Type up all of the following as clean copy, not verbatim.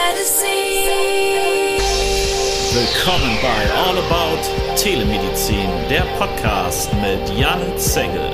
Willkommen bei All About Telemedizin, der Podcast mit Jan Zegel.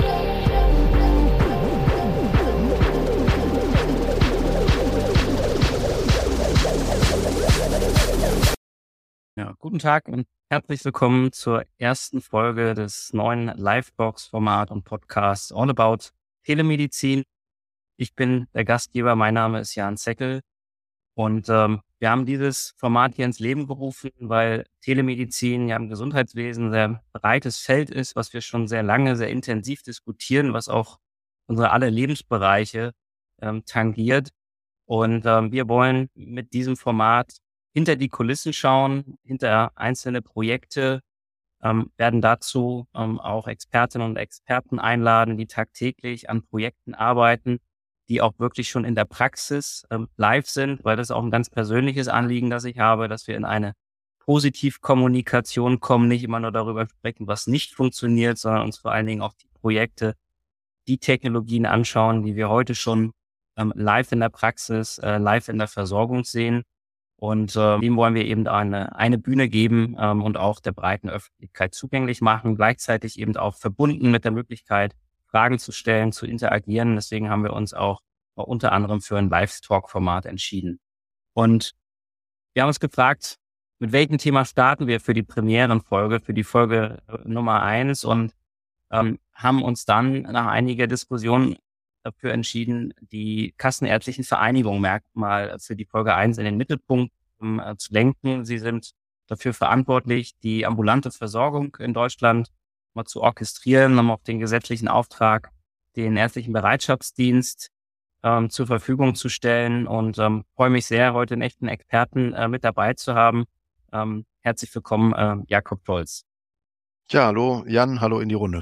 Ja, guten Tag und herzlich willkommen zur ersten Folge des neuen Livebox-Format und Podcasts All About Telemedizin. Ich bin der Gastgeber, mein Name ist Jan Zegel und wir haben dieses Format hier ins Leben gerufen, weil Telemedizin ja im Gesundheitswesen ein sehr breites Feld ist, was wir schon sehr lange, sehr intensiv diskutieren, was auch unsere alle Lebensbereiche tangiert. Und wir wollen mit diesem Format hinter die Kulissen schauen, hinter einzelne Projekte, werden dazu auch Expertinnen und Experten einladen, die tagtäglich an Projekten arbeiten, die auch wirklich schon in der Praxis live sind, weil das ist auch ein ganz persönliches Anliegen, das ich habe, dass wir in eine Positivkommunikation kommen, nicht immer nur darüber sprechen, was nicht funktioniert, sondern uns vor allen Dingen auch die Projekte, die Technologien anschauen, die wir heute schon live in der Praxis, live in der Versorgung sehen. Und dem wollen wir eben eine Bühne geben und auch der breiten Öffentlichkeit zugänglich machen, gleichzeitig eben auch verbunden mit der Möglichkeit, Fragen zu stellen, zu interagieren. Deswegen haben wir uns auch unter anderem für ein Live-Talk-Format entschieden. Und wir haben uns gefragt, mit welchem Thema starten wir für die Premierenfolge, für die Folge Nummer 1 und haben uns dann nach einiger Diskussion dafür entschieden, die kassenärztlichen Vereinigungen mal für die Folge 1 in den Mittelpunkt zu lenken. Sie sind dafür verantwortlich, die ambulante Versorgung in Deutschland mal zu orchestrieren, haben auch den gesetzlichen Auftrag, den ärztlichen Bereitschaftsdienst zur Verfügung zu stellen und freue mich sehr, heute einen echten Experten mit dabei zu haben. Herzlich willkommen, Jakob Scholz. Ja, hallo Jan, hallo in die Runde.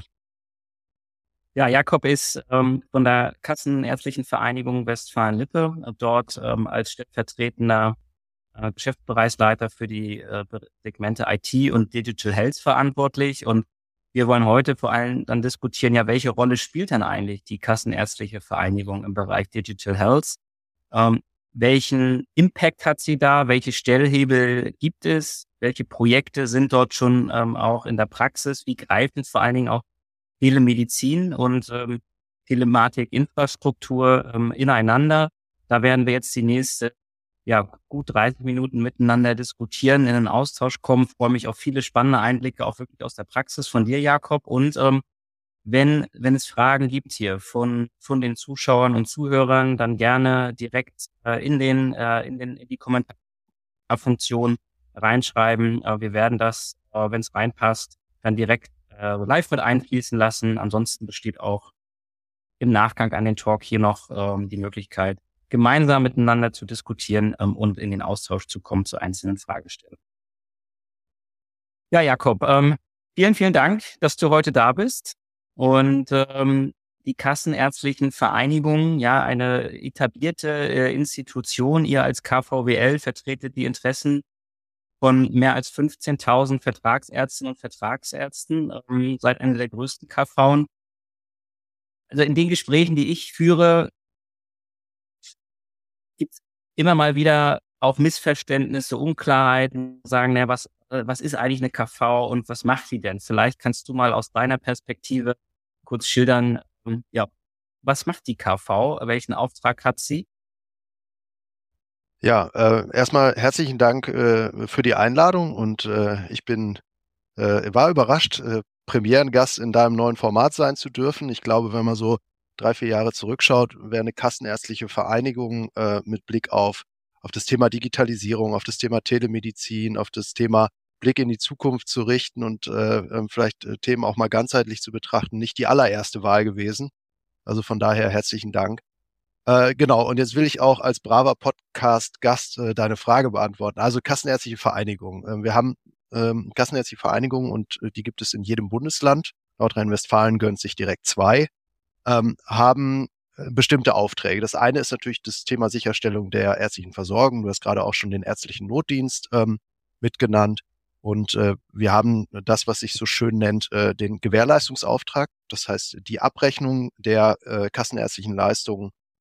Ja, Jakob ist von der Kassenärztlichen Vereinigung Westfalen-Lippe, dort als stellvertretender Geschäftsbereichsleiter für die Segmente IT und Digital Health verantwortlich. Und wir wollen heute vor allem dann diskutieren, ja, welche Rolle spielt denn eigentlich die Kassenärztliche Vereinigung im Bereich Digital Health? Welchen Impact hat sie da? Welche Stellhebel gibt es? Welche Projekte sind dort schon auch in der Praxis? Wie greifen vor allen Dingen auch Telemedizin und Telematik-Infrastruktur ineinander? Da werden wir jetzt die nächste gut 30 Minuten miteinander diskutieren, in den Austausch kommen. Freue mich auf viele spannende Einblicke, auch wirklich aus der Praxis von dir, Jakob. Und wenn es Fragen gibt hier von den Zuschauern und Zuhörern, dann gerne direkt in die Kommentarfunktion reinschreiben. Wir werden das, wenn es reinpasst, dann direkt live mit einfließen lassen. Ansonsten besteht auch im Nachgang an den Talk hier noch die Möglichkeit, gemeinsam miteinander zu diskutieren und in den Austausch zu kommen zu einzelnen Fragestellungen. Ja, Jakob, vielen, vielen Dank, dass du heute da bist. Und die Kassenärztlichen Vereinigungen, ja, eine etablierte Institution, ihr als KVWL vertretet die Interessen von mehr als 15.000 Vertragsärztinnen und Vertragsärzten, seid eine der größten KVen. Also in den Gesprächen, die ich führe, gibt es immer mal wieder auch Missverständnisse, Unklarheiten, sagen, was ist eigentlich eine KV und was macht sie denn? Vielleicht kannst du mal aus deiner Perspektive kurz schildern, was macht die KV? Welchen Auftrag hat sie? Ja, erstmal herzlichen Dank für die Einladung und ich war überrascht, Premierengast in deinem neuen Format sein zu dürfen. Ich glaube, wenn man so 3-4 Jahre zurückschaut, wäre eine kassenärztliche Vereinigung mit Blick auf das Thema Digitalisierung, auf das Thema Telemedizin, auf das Thema Blick in die Zukunft zu richten und vielleicht Themen auch mal ganzheitlich zu betrachten, nicht die allererste Wahl gewesen. Also von daher herzlichen Dank. Genau, und jetzt will ich auch als braver Podcast-Gast deine Frage beantworten. Also Kassenärztliche Vereinigung. Wir haben Kassenärztliche Vereinigung und die gibt es in jedem Bundesland. Nordrhein-Westfalen gönnt sich direkt 2, haben bestimmte Aufträge. Das eine ist natürlich das Thema Sicherstellung der ärztlichen Versorgung. Du hast gerade auch schon den ärztlichen Notdienst mitgenannt. Und wir haben das, was sich so schön nennt, den Gewährleistungsauftrag. Das heißt, die Abrechnung der kassenärztlichen Leistungen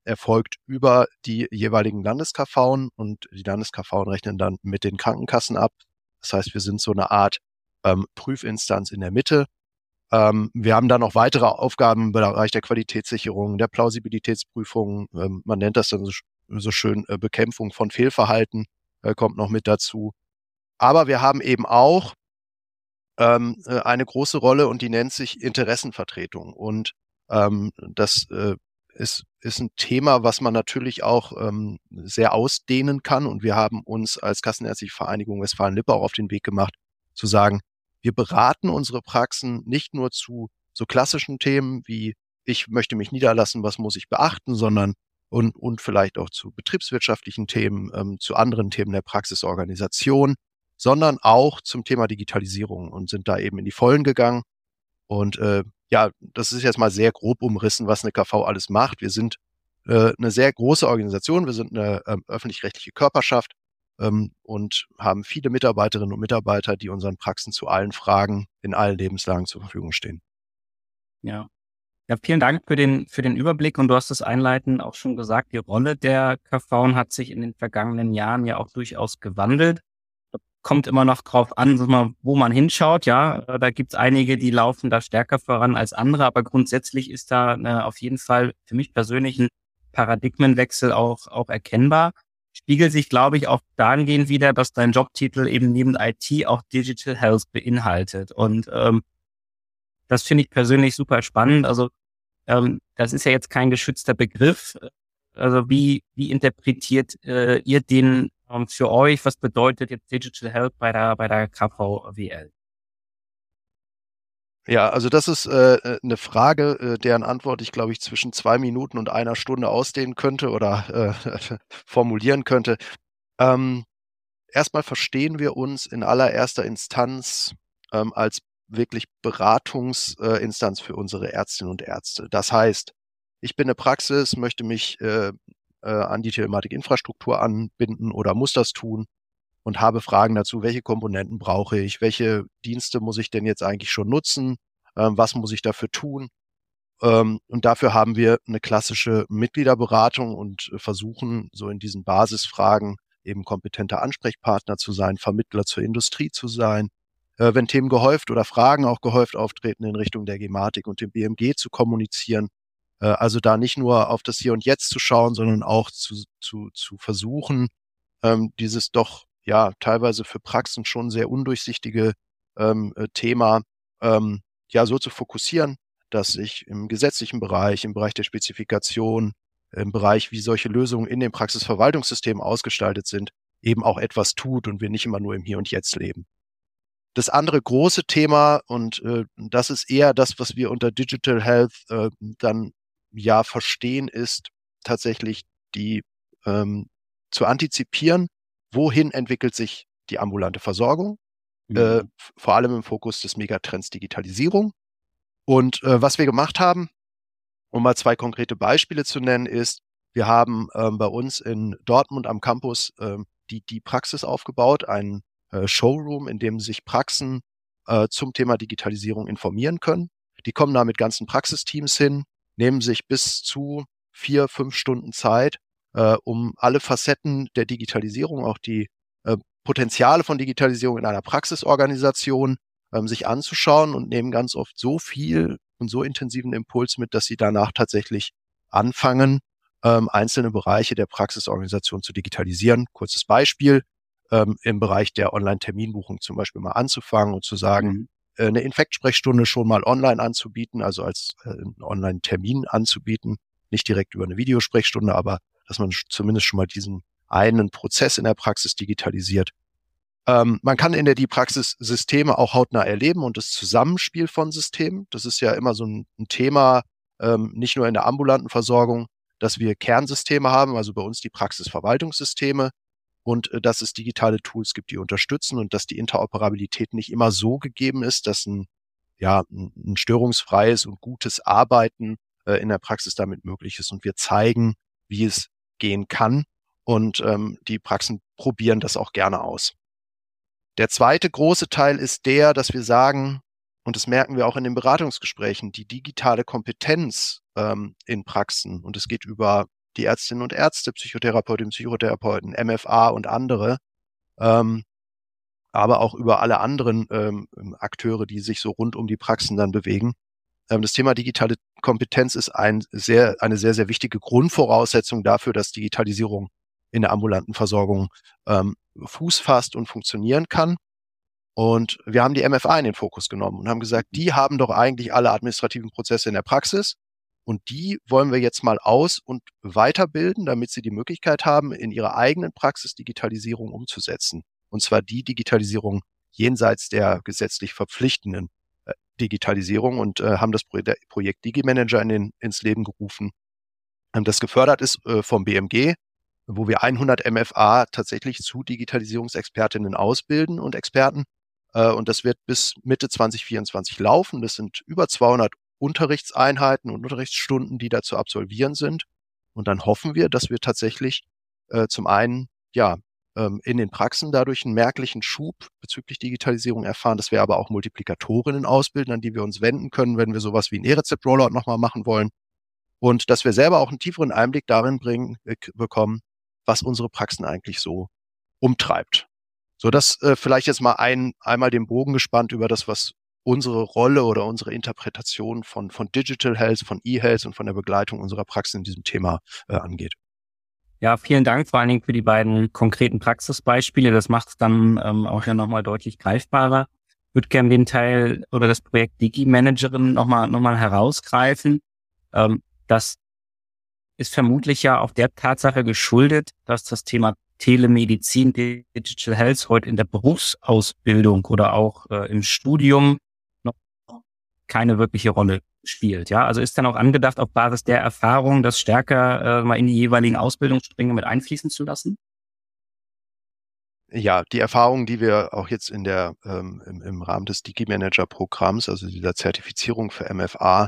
erfolgt über die jeweiligen Landes-KV und die Landes-KV rechnen dann mit den Krankenkassen ab. Das heißt, wir sind so eine Art Prüfinstanz in der Mitte. Wir haben dann noch weitere Aufgaben im Bereich der Qualitätssicherung, der Plausibilitätsprüfung. Man nennt das dann so schön Bekämpfung von Fehlverhalten kommt noch mit dazu. Aber wir haben eben auch eine große Rolle und die nennt sich Interessenvertretung. Und das ist ein Thema, was man natürlich auch sehr ausdehnen kann. Und wir haben uns als Kassenärztliche Vereinigung Westfalen-Lippe auch auf den Weg gemacht, zu sagen, wir beraten unsere Praxen nicht nur zu so klassischen Themen wie ich möchte mich niederlassen, was muss ich beachten, sondern und vielleicht auch zu betriebswirtschaftlichen Themen, zu anderen Themen der Praxisorganisation, sondern auch zum Thema Digitalisierung und sind da eben in die Vollen gegangen. Und das ist jetzt mal sehr grob umrissen, was eine KV alles macht. Wir sind eine sehr große Organisation, wir sind eine öffentlich-rechtliche Körperschaft und haben viele Mitarbeiterinnen und Mitarbeiter, die unseren Praxen zu allen Fragen in allen Lebenslagen zur Verfügung stehen. Ja. Ja, vielen Dank für den Überblick und du hast es einleitend auch schon gesagt, die Rolle der KV hat sich in den vergangenen Jahren ja auch durchaus gewandelt. Kommt immer noch drauf an, wo man hinschaut, ja. Da gibt's einige, die laufen da stärker voran als andere, aber grundsätzlich ist da auf jeden Fall für mich persönlich ein Paradigmenwechsel auch erkennbar. Spiegelt sich, glaube ich, auch dahingehend wieder, dass dein Jobtitel eben neben IT auch Digital Health beinhaltet. Und das finde ich persönlich super spannend. Also das ist ja jetzt kein geschützter Begriff. Also wie interpretiert ihr den für euch? Was bedeutet jetzt Digital Health bei der KVWL? Ja, also das ist eine Frage, deren Antwort ich, glaube ich, zwischen 2 Minuten und 1 Stunde ausdehnen könnte oder formulieren könnte. Erstmal verstehen wir uns in allererster Instanz als wirklich Beratungsinstanz für unsere Ärztinnen und Ärzte. Das heißt, ich bin eine Praxis, möchte mich an die Telematik-Infrastruktur anbinden oder muss das tun und habe Fragen dazu, welche Komponenten brauche ich, welche Dienste muss ich denn jetzt eigentlich schon nutzen, was muss ich dafür tun. Und dafür haben wir eine klassische Mitgliederberatung und versuchen so in diesen Basisfragen eben kompetenter Ansprechpartner zu sein, Vermittler zur Industrie zu sein, wenn Themen gehäuft oder Fragen auch gehäuft auftreten in Richtung der Gematik und dem BMG zu kommunizieren. Also da nicht nur auf das Hier und Jetzt zu schauen, sondern auch zu versuchen, dieses doch ja teilweise für Praxen schon sehr undurchsichtige Thema so zu fokussieren, dass sich im gesetzlichen Bereich, im Bereich der Spezifikation, im Bereich, wie solche Lösungen in dem Praxisverwaltungssystem ausgestaltet sind, eben auch etwas tut und wir nicht immer nur im Hier und Jetzt leben. Das andere große Thema, und das ist eher das, was wir unter Digital Health dann ja verstehen, ist tatsächlich die zu antizipieren, wohin entwickelt sich die ambulante Versorgung, vor allem im Fokus des Megatrends Digitalisierung. Und was wir gemacht haben, um mal 2 konkrete Beispiele zu nennen, ist, wir haben bei uns in Dortmund am Campus die Praxis aufgebaut, einen Showroom, in dem sich Praxen zum Thema Digitalisierung informieren können. Die kommen da mit ganzen Praxisteams hin, nehmen sich bis zu 4-5 Stunden Zeit, um alle Facetten der Digitalisierung, auch die Potenziale von Digitalisierung in einer Praxisorganisation sich anzuschauen und nehmen ganz oft so viel und so intensiven Impuls mit, dass sie danach tatsächlich anfangen, einzelne Bereiche der Praxisorganisation zu digitalisieren. Kurzes Beispiel, im Bereich der Online-Terminbuchung zum Beispiel mal anzufangen und zu sagen, eine Infektsprechstunde schon mal online anzubieten, also als Online-Termin anzubieten, nicht direkt über eine Videosprechstunde, aber dass man zumindest schon mal diesen einen Prozess in der Praxis digitalisiert. Man kann in die Praxissysteme auch hautnah erleben und das Zusammenspiel von Systemen. Das ist ja immer so ein Thema, nicht nur in der ambulanten Versorgung, dass wir Kernsysteme haben, also bei uns die Praxisverwaltungssysteme und dass es digitale Tools gibt, die unterstützen und dass die Interoperabilität nicht immer so gegeben ist, dass ein störungsfreies und gutes Arbeiten in der Praxis damit möglich ist. Und wir zeigen, wie es gehen kann und die Praxen probieren das auch gerne aus. Der zweite große Teil ist der, dass wir sagen, und das merken wir auch in den Beratungsgesprächen, die digitale Kompetenz in Praxen, und es geht über die Ärztinnen und Ärzte, Psychotherapeutinnen, Psychotherapeuten, MFA und andere, aber auch über alle anderen Akteure, die sich so rund um die Praxen dann bewegen. Das Thema digitale Kompetenz ist eine sehr, sehr wichtige Grundvoraussetzung dafür, dass Digitalisierung in der ambulanten Versorgung Fuß fasst und funktionieren kann. Und wir haben die MFA in den Fokus genommen und haben gesagt, die haben doch eigentlich alle administrativen Prozesse in der Praxis und die wollen wir jetzt mal aus- und weiterbilden, damit sie die Möglichkeit haben, in ihrer eigenen Praxis Digitalisierung umzusetzen. Und zwar die Digitalisierung jenseits der gesetzlich verpflichtenden Digitalisierung und haben das Projekt DigiManager ins Leben gerufen. Das gefördert ist vom BMG, wo wir 100 MFA tatsächlich zu Digitalisierungsexpertinnen ausbilden und Experten. Und das wird bis Mitte 2024 laufen. Das sind über 200 Unterrichtseinheiten und Unterrichtsstunden, die da zu absolvieren sind. Und dann hoffen wir, dass wir tatsächlich zum einen in den Praxen dadurch einen merklichen Schub bezüglich Digitalisierung erfahren, dass wir aber auch Multiplikatorinnen ausbilden, an die wir uns wenden können, wenn wir sowas wie ein E-Rezept-Rollout nochmal machen wollen. Und dass wir selber auch einen tieferen Einblick darin bekommen, was unsere Praxen eigentlich so umtreibt. So, das vielleicht jetzt mal einmal den Bogen gespannt über das, was unsere Rolle oder unsere Interpretation von Digital Health, von E-Health und von der Begleitung unserer Praxen in diesem Thema angeht. Ja, vielen Dank vor allen Dingen für die beiden konkreten Praxisbeispiele. Das macht es dann auch ja nochmal deutlich greifbarer. Ich würde gerne den Teil oder das Projekt DigiManagerin nochmal herausgreifen. Das ist vermutlich ja auch der Tatsache geschuldet, dass das Thema Telemedizin, Digital Health heute in der Berufsausbildung oder auch im Studium noch keine wirkliche Rolle spielt. Ja, also ist dann auch angedacht, auf Basis der Erfahrung, das stärker mal in die jeweiligen Ausbildungsstränge mit einfließen zu lassen? Ja, die Erfahrungen, die wir auch jetzt in der im Rahmen des DigiManager-Programms, also dieser Zertifizierung für MFA,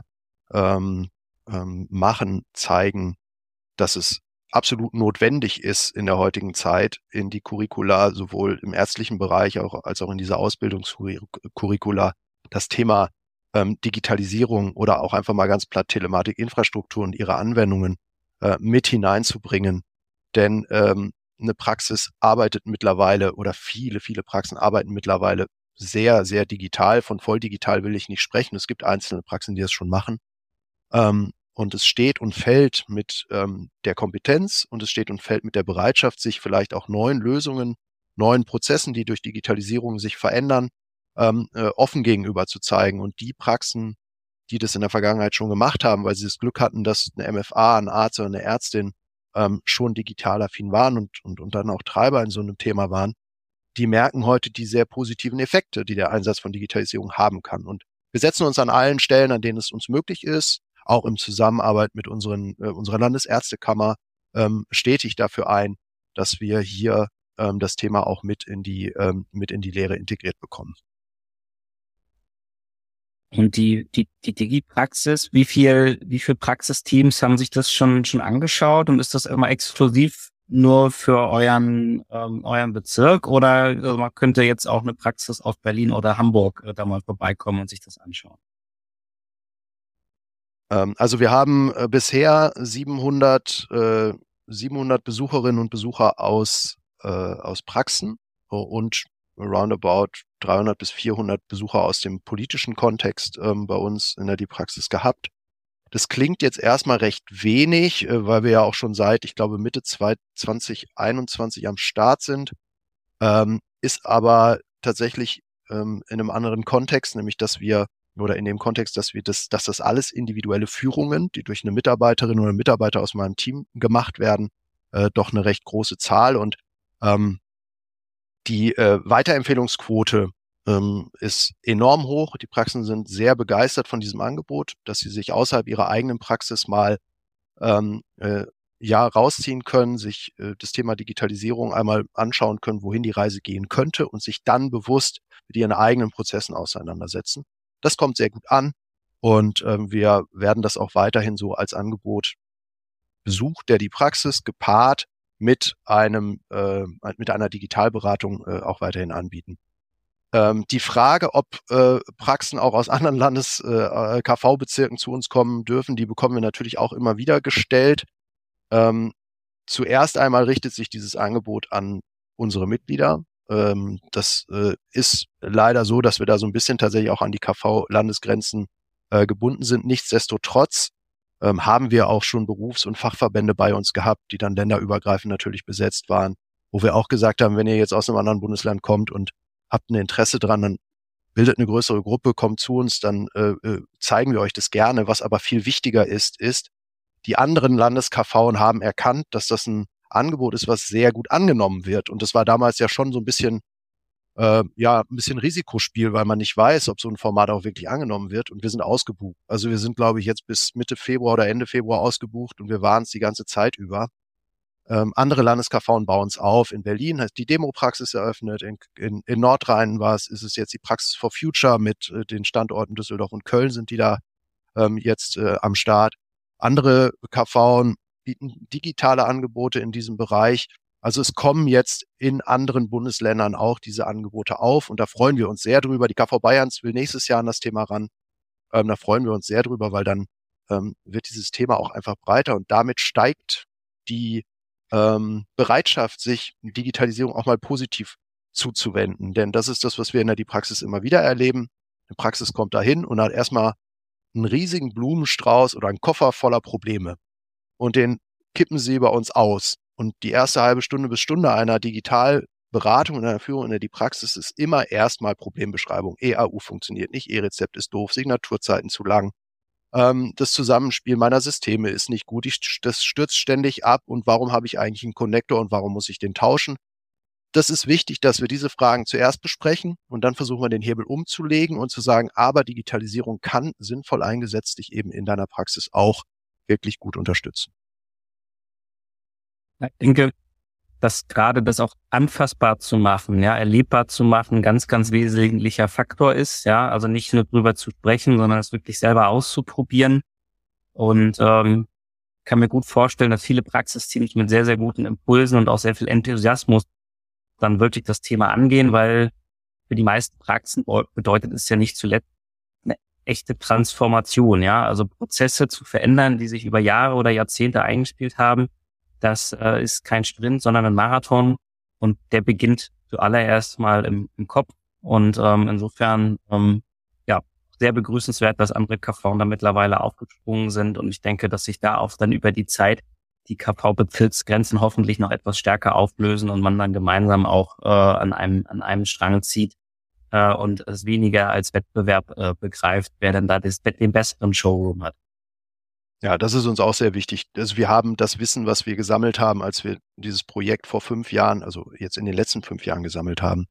machen, zeigen, dass es absolut notwendig ist in der heutigen Zeit in die Curricula, sowohl im ärztlichen Bereich als auch in dieser Ausbildungscurricula, das Thema Digitalisierung oder auch einfach mal ganz platt Telematikinfrastruktur und ihre Anwendungen mit hineinzubringen. Denn eine Praxis arbeitet mittlerweile oder viele Praxen arbeiten mittlerweile sehr, sehr digital. Von voll digital will ich nicht sprechen. Es gibt einzelne Praxen, die das schon machen. Und es steht und fällt mit der Kompetenz und es steht und fällt mit der Bereitschaft, sich vielleicht auch neuen Lösungen, neuen Prozessen, die durch Digitalisierung sich verändern, offen gegenüber zu zeigen. Und die Praxen, die das in der Vergangenheit schon gemacht haben, weil sie das Glück hatten, dass eine MFA, ein Arzt oder eine Ärztin schon digital affin waren und dann auch Treiber in so einem Thema waren, die merken heute die sehr positiven Effekte, die der Einsatz von Digitalisierung haben kann. Und wir setzen uns an allen Stellen, an denen es uns möglich ist, auch in Zusammenarbeit mit unserer Landesärztekammer, stetig dafür ein, dass wir hier das Thema auch mit in die Lehre integriert bekommen. Und die Digi-Praxis, wie viel Praxisteams haben sich das schon angeschaut und ist das immer exklusiv nur für euren Bezirk oder man könnte jetzt auch eine Praxis aus Berlin oder Hamburg da mal vorbeikommen und sich das anschauen? Also wir haben bisher 700 Besucherinnen und Besucher aus Praxen und roundabout 300 bis 400 Besucher aus dem politischen Kontext bei uns in der DiPraxis gehabt. Das klingt jetzt erstmal recht wenig, weil wir ja auch schon seit, ich glaube, Mitte 2021 am Start sind, ist aber tatsächlich in einem anderen Kontext, nämlich dass das alles individuelle Führungen, die durch eine Mitarbeiterin oder Mitarbeiter aus meinem Team gemacht werden, doch eine recht große Zahl und die Weiterempfehlungsquote ist enorm hoch. Die Praxen sind sehr begeistert von diesem Angebot, dass sie sich außerhalb ihrer eigenen Praxis mal rausziehen können, sich das Thema Digitalisierung einmal anschauen können, wohin die Reise gehen könnte und sich dann bewusst mit ihren eigenen Prozessen auseinandersetzen. Das kommt sehr gut an und wir werden das auch weiterhin so als Angebot besucht, der die Praxis gepaart mit einer Digitalberatung auch weiterhin anbieten. Die Frage, ob Praxen auch aus anderen KV-Bezirken zu uns kommen dürfen, die bekommen wir natürlich auch immer wieder gestellt. Zuerst einmal richtet sich dieses Angebot an unsere Mitglieder. Das ist leider so, dass wir da so ein bisschen tatsächlich auch an die KV-Landesgrenzen gebunden sind. Nichtsdestotrotz haben wir auch schon Berufs- und Fachverbände bei uns gehabt, die dann länderübergreifend natürlich besetzt waren, wo wir auch gesagt haben, wenn ihr jetzt aus einem anderen Bundesland kommt und habt ein Interesse dran, dann bildet eine größere Gruppe, kommt zu uns, dann zeigen wir euch das gerne. Was aber viel wichtiger ist, die anderen Landes-KV haben erkannt, dass das ein Angebot ist, was sehr gut angenommen wird. Und das war damals ja schon so ein bisschen ein bisschen Risikospiel, weil man nicht weiß, ob so ein Format auch wirklich angenommen wird. Und wir sind ausgebucht. Also wir sind, glaube ich, jetzt bis Mitte Februar oder Ende Februar ausgebucht und wir waren es die ganze Zeit über. Andere Landes-KV bauen es auf. In Berlin hat die Demo-Praxis eröffnet. In Nordrhein ist es jetzt die Praxis for Future mit den Standorten Düsseldorf und Köln sind die da jetzt am Start. Andere KV bieten digitale Angebote in diesem Bereich. Also es kommen jetzt in anderen Bundesländern auch diese Angebote auf und da freuen wir uns sehr drüber. Die KV Bayern will nächstes Jahr an das Thema ran. Da freuen wir uns sehr drüber, weil dann wird dieses Thema auch einfach breiter und damit steigt die Bereitschaft, sich Digitalisierung auch mal positiv zuzuwenden. Denn das ist das, was wir in der DiPraxis immer wieder erleben. Eine Praxis kommt dahin und hat erstmal einen riesigen Blumenstrauß oder einen Koffer voller Probleme. Und den kippen sie bei uns aus. Und die erste halbe Stunde bis Stunde einer Digitalberatung und einer Führung in der DiPraxis ist immer erstmal Problembeschreibung. EAU funktioniert nicht, E-Rezept ist doof, Signaturzeiten zu lang. Das Zusammenspiel meiner Systeme ist nicht gut, das stürzt ständig ab und warum habe ich eigentlich einen Connector und warum muss ich den tauschen? Das ist wichtig, dass wir diese Fragen zuerst besprechen und dann versuchen wir den Hebel umzulegen und zu sagen, aber Digitalisierung kann sinnvoll eingesetzt dich eben in deiner Praxis auch wirklich gut unterstützen. Ich denke, dass gerade das auch anfassbar zu machen, ja, erlebbar zu machen, ganz, ganz wesentlicher Faktor ist, ja, also nicht nur drüber zu sprechen, sondern es wirklich selber auszuprobieren und kann mir gut vorstellen, dass viele Praxisteams mit sehr, sehr guten Impulsen und auch sehr viel Enthusiasmus dann wirklich das Thema angehen, weil für die meisten Praxen bedeutet es ja nicht zuletzt eine echte Transformation, ja, also Prozesse zu verändern, die sich über Jahre oder Jahrzehnte eingespielt haben. Das ist kein Sprint, sondern ein Marathon und der beginnt zuallererst mal im Kopf und insofern sehr begrüßenswert, dass andere KV da mittlerweile aufgesprungen sind und ich denke, dass sich da auch dann über die Zeit die KV-Bezirksgrenzen hoffentlich noch etwas stärker auflösen und man dann gemeinsam auch an einem Strang zieht und es weniger als Wettbewerb begreift, wer denn da den besseren Showroom hat. Ja, das ist uns auch sehr wichtig. Also wir haben das Wissen, was wir gesammelt haben, als wir dieses Projekt vor 5 Jahren, also jetzt in den letzten 5 Jahren gesammelt haben,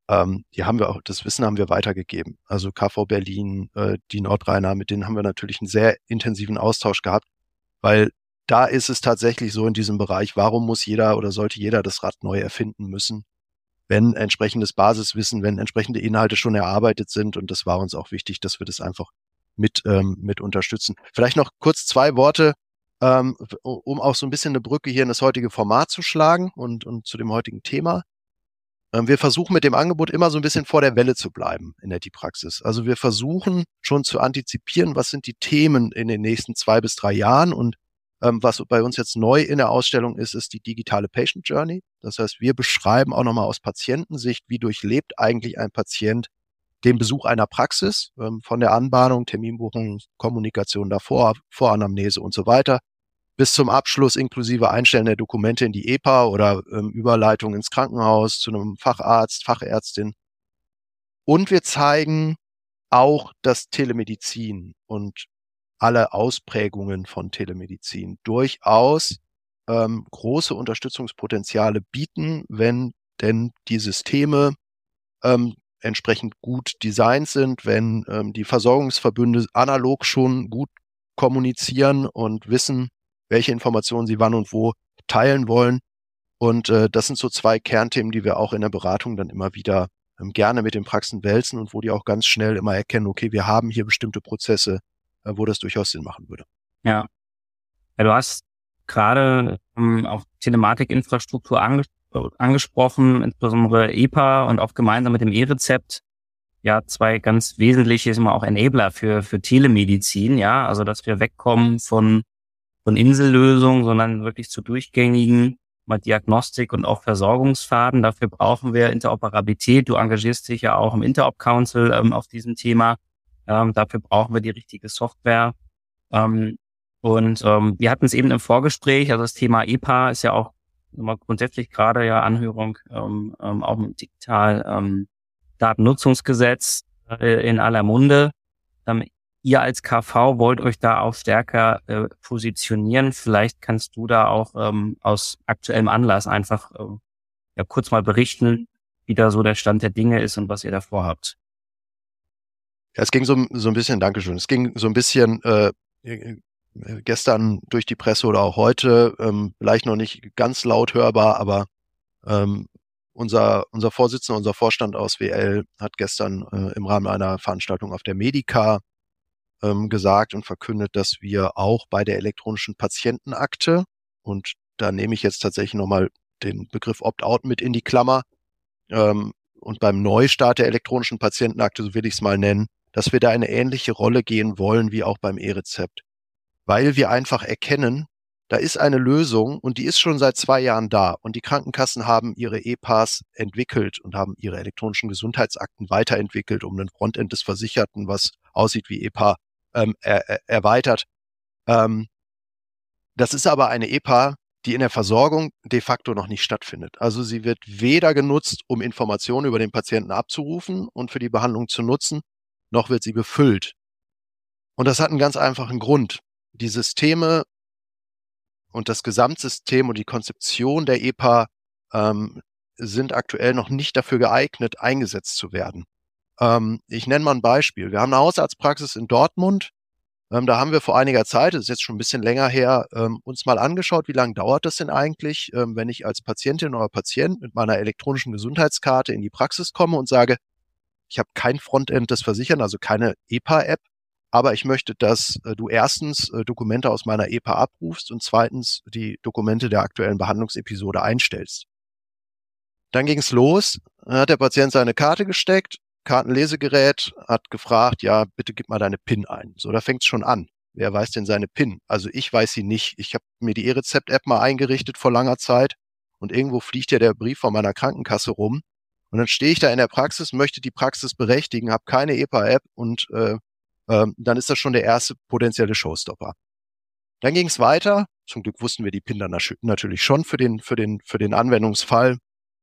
das Wissen haben wir weitergegeben. Also KV Berlin, die Nordrheiner, mit denen haben wir natürlich einen sehr intensiven Austausch gehabt, weil da ist es tatsächlich so in diesem Bereich, warum muss jeder oder sollte jeder das Rad neu erfinden müssen, wenn entsprechendes Basiswissen, wenn entsprechende Inhalte schon erarbeitet sind und das war uns auch wichtig, dass wir das einfach mit unterstützen. Vielleicht noch kurz 2 Worte, um auch so ein bisschen eine Brücke hier in das heutige Format zu schlagen und zu dem heutigen Thema. Wir versuchen mit dem Angebot immer so ein bisschen vor der Welle zu bleiben in der DiPraxis. Also wir versuchen schon zu antizipieren, was sind die Themen in den nächsten 2 bis 3 Jahren und was bei uns jetzt neu in der Ausstellung ist die digitale Patient Journey. Das heißt, wir beschreiben auch nochmal aus Patientensicht, wie durchlebt eigentlich ein Patient den Besuch einer Praxis, von der Anbahnung, Terminbuchung, Kommunikation davor, Voranamnese und so weiter, bis zum Abschluss inklusive Einstellen der Dokumente in die EPA oder Überleitung ins Krankenhaus zu einem Facharzt, Fachärztin. Und wir zeigen auch, dass Telemedizin und alle Ausprägungen von Telemedizin durchaus große Unterstützungspotenziale bieten, wenn denn die Systeme entsprechend gut designt sind, wenn die Versorgungsverbünde analog schon gut kommunizieren und wissen, welche Informationen sie wann und wo teilen wollen. Und das sind so 2 Kernthemen, die wir auch in der Beratung dann immer wieder gerne mit den Praxen wälzen und wo die auch ganz schnell immer erkennen, okay, wir haben hier bestimmte Prozesse, wo das durchaus Sinn machen würde. Ja, du hast gerade auf Telematikinfrastruktur angesprochen, insbesondere EPA und auch gemeinsam mit dem E-Rezept, ja, 2 ganz wesentliche, sind wir auch Enabler für Telemedizin, ja, also dass wir wegkommen von von Insellösungen, sondern wirklich zu durchgängigen mal Diagnostik und auch Versorgungsfaden. Dafür brauchen wir Interoperabilität. Du engagierst dich ja auch im Interop Council auf diesem Thema. Dafür brauchen wir die richtige Software. Wir hatten es eben im Vorgespräch, also das Thema EPA ist ja auch immer grundsätzlich gerade ja Anhörung auch im Datennutzungsgesetz in aller Munde. Ihr als KV wollt euch da auch stärker positionieren. Vielleicht kannst du da auch aus aktuellem Anlass einfach kurz mal berichten, wie da so der Stand der Dinge ist und was ihr da vorhabt. Ja, es ging so ein bisschen, Dankeschön, es ging so ein bisschen gestern durch die Presse oder auch heute, vielleicht noch nicht ganz laut hörbar, aber unser Vorsitzender, unser Vorstand aus WL hat gestern im Rahmen einer Veranstaltung auf der Medica gesagt und verkündet, dass wir auch bei der elektronischen Patientenakte, und da nehme ich jetzt tatsächlich nochmal den Begriff Opt-out mit in die Klammer, und beim Neustart der elektronischen Patientenakte, so will ich es mal nennen, dass wir da eine ähnliche Rolle gehen wollen wie auch beim E-Rezept. Weil wir einfach erkennen, da ist eine Lösung und die ist schon seit 2 Jahren da und die Krankenkassen haben ihre EPAs entwickelt und haben ihre elektronischen Gesundheitsakten weiterentwickelt, um ein Frontend des Versicherten, was aussieht wie EPA, erweitert. Das ist aber eine EPA, die in der Versorgung de facto noch nicht stattfindet. Also sie wird weder genutzt, um Informationen über den Patienten abzurufen und für die Behandlung zu nutzen, noch wird sie befüllt. Und das hat einen ganz einfachen Grund. Die Systeme und das Gesamtsystem und die Konzeption der EPA sind aktuell noch nicht dafür geeignet, eingesetzt zu werden. Ich nenne mal ein Beispiel. Wir haben eine Hausarztpraxis in Dortmund. Da haben wir vor einiger Zeit, das ist jetzt schon ein bisschen länger her, uns mal angeschaut, wie lange dauert das denn eigentlich, wenn ich als Patientin oder Patient mit meiner elektronischen Gesundheitskarte in die Praxis komme und sage, ich habe kein Frontend des Versichern, also keine EPA-App, aber ich möchte, dass du erstens Dokumente aus meiner EPA abrufst und zweitens die Dokumente der aktuellen Behandlungsepisode einstellst. Dann ging es los, dann hat der Patient seine Karte gesteckt, Kartenlesegerät, hat gefragt, ja, bitte gib mal deine PIN ein. So, da fängt es schon an. Wer weiß denn seine PIN? Also ich weiß sie nicht. Ich habe mir die E-Rezept-App mal eingerichtet vor langer Zeit und irgendwo fliegt ja der Brief von meiner Krankenkasse rum. Und dann stehe ich da in der Praxis, möchte die Praxis berechtigen, habe keine EPA-App und dann ist das schon der erste potenzielle Showstopper. Dann ging es weiter. Zum Glück wussten wir die PIN dann natürlich schon für den Anwendungsfall.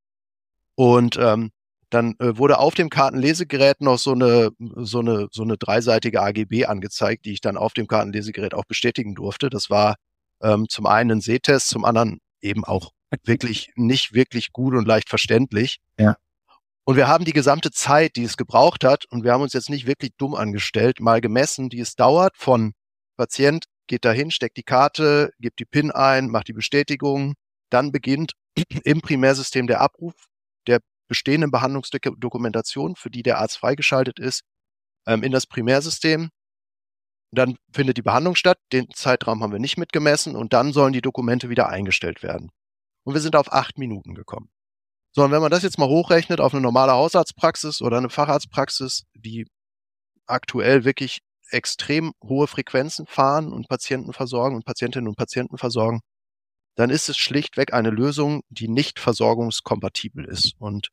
Und dann wurde auf dem Kartenlesegerät noch so eine 3-seitige AGB angezeigt, die ich dann auf dem Kartenlesegerät auch bestätigen durfte. Das war zum einen ein Sehtest, zum anderen eben auch nicht wirklich gut und leicht verständlich. Ja. Und wir haben die gesamte Zeit, die es gebraucht hat, und wir haben uns jetzt nicht wirklich dumm angestellt, mal gemessen, die es dauert von Patient geht dahin, steckt die Karte, gibt die PIN ein, macht die Bestätigung, dann beginnt im Primärsystem der Abruf der bestehenden Behandlungsdokumentation, für die der Arzt freigeschaltet ist, in das Primärsystem. Dann findet die Behandlung statt, den Zeitraum haben wir nicht mitgemessen und dann sollen die Dokumente wieder eingestellt werden. Und wir sind auf 8 Minuten gekommen. So, und wenn man das jetzt mal hochrechnet auf eine normale Hausarztpraxis oder eine Facharztpraxis, die aktuell wirklich extrem hohe Frequenzen fahren und Patienten versorgen und Patientinnen und Patienten versorgen, dann ist es schlichtweg eine Lösung, die nicht versorgungskompatibel ist. Und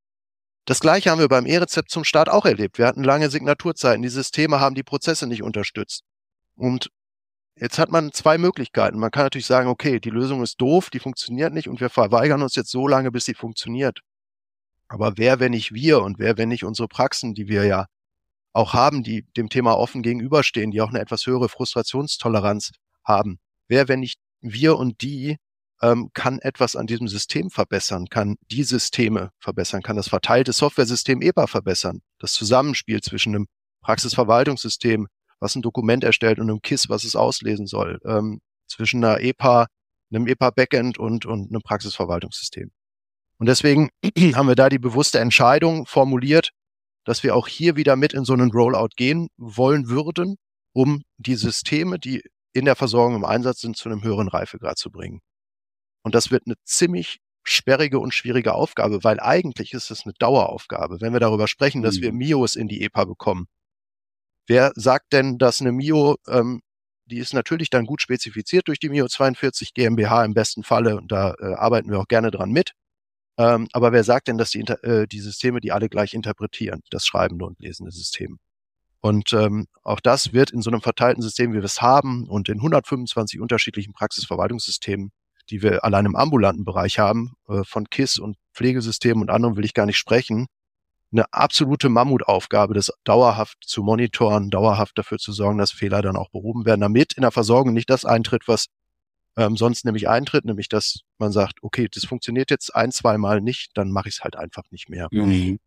das Gleiche haben wir beim E-Rezept zum Start auch erlebt. Wir hatten lange Signaturzeiten, die Systeme haben die Prozesse nicht unterstützt. Und jetzt hat man 2 Möglichkeiten. Man kann natürlich sagen, okay, die Lösung ist doof, die funktioniert nicht und wir verweigern uns jetzt so lange, bis sie funktioniert. Aber wer, wenn nicht wir und wer, wenn nicht unsere Praxen, die wir ja auch haben, die dem Thema offen gegenüberstehen, die auch eine etwas höhere Frustrationstoleranz haben, wer, wenn nicht wir und die, kann etwas an diesem System verbessern, kann die Systeme verbessern, kann das verteilte Softwaresystem EPA verbessern, das Zusammenspiel zwischen einem Praxisverwaltungssystem, was ein Dokument erstellt, und einem KISS, was es auslesen soll, zwischen einer EPA, einem EPA-Backend und einem Praxisverwaltungssystem. Und deswegen haben wir da die bewusste Entscheidung formuliert, dass wir auch hier wieder mit in so einen Rollout gehen wollen würden, um die Systeme, die in der Versorgung im Einsatz sind, zu einem höheren Reifegrad zu bringen. Und das wird eine ziemlich sperrige und schwierige Aufgabe, weil eigentlich ist es eine Daueraufgabe. Wenn wir darüber sprechen, dass wir MIOs in die EPA bekommen, wer sagt denn, dass eine MIO die ist natürlich dann gut spezifiziert durch die Mio 42 GmbH im besten Falle und da arbeiten wir auch gerne dran mit. Aber wer sagt denn, dass die Systeme die alle gleich interpretieren, das schreibende und lesende System? Und auch das wird in so einem verteilten System, wie wir es haben und in 125 unterschiedlichen Praxisverwaltungssystemen, die wir allein im ambulanten Bereich haben, von KISS und Pflegesystemen und anderen will ich gar nicht sprechen, eine absolute Mammutaufgabe, das dauerhaft zu monitoren, dauerhaft dafür zu sorgen, dass Fehler dann auch behoben werden, damit in der Versorgung nicht das eintritt, was sonst nämlich eintritt, nämlich dass man sagt, okay, das funktioniert jetzt 1-2 Mal nicht, dann mache ich es halt einfach nicht mehr. Mhm.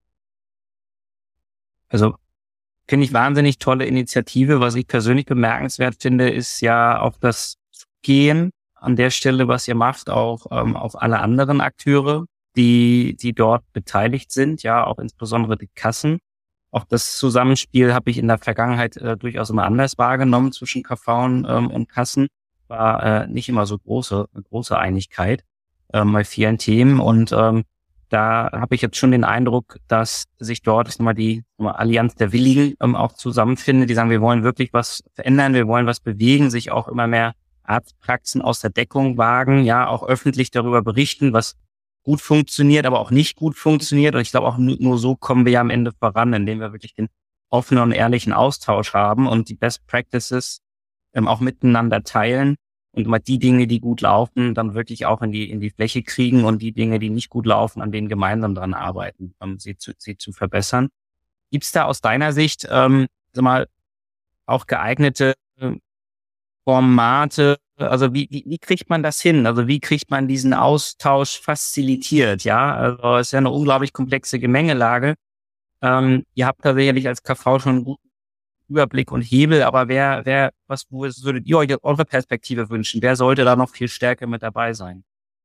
Also finde ich wahnsinnig tolle Initiative. Was ich persönlich bemerkenswert finde, ist ja auch das Gehen an der Stelle, was ihr macht, auch auf alle anderen Akteure, die dort beteiligt sind, ja, auch insbesondere die Kassen. Auch das Zusammenspiel habe ich in der Vergangenheit durchaus immer anders wahrgenommen zwischen KV und Kassen. War nicht immer so große Einigkeit bei vielen Themen. Und da habe ich jetzt schon den Eindruck, dass sich dort die Allianz der Willigen auch zusammenfindet. Die sagen, wir wollen wirklich was verändern, wir wollen was bewegen, sich auch immer mehr Arztpraxen aus der Deckung wagen, ja, auch öffentlich darüber berichten, was gut funktioniert, aber auch nicht gut funktioniert. Und ich glaube, auch nur so kommen wir ja am Ende voran, indem wir wirklich den offenen und ehrlichen Austausch haben und die Best Practices auch miteinander teilen und mal die Dinge, die gut laufen, dann wirklich auch in die Fläche kriegen und die Dinge, die nicht gut laufen, an denen gemeinsam dran arbeiten, sie zu verbessern. Gibt's da aus deiner Sicht auch geeignete Formate? Also wie kriegt man das hin? Also wie kriegt man diesen Austausch facilitiert? Ja, also es ist ja eine unglaublich komplexe Gemengelage. Ihr habt da sicherlich als KV schon einen guten Überblick und Hebel, aber was würdet ihr euch aus eurer Perspektive wünschen? Wer sollte da noch viel stärker mit dabei sein?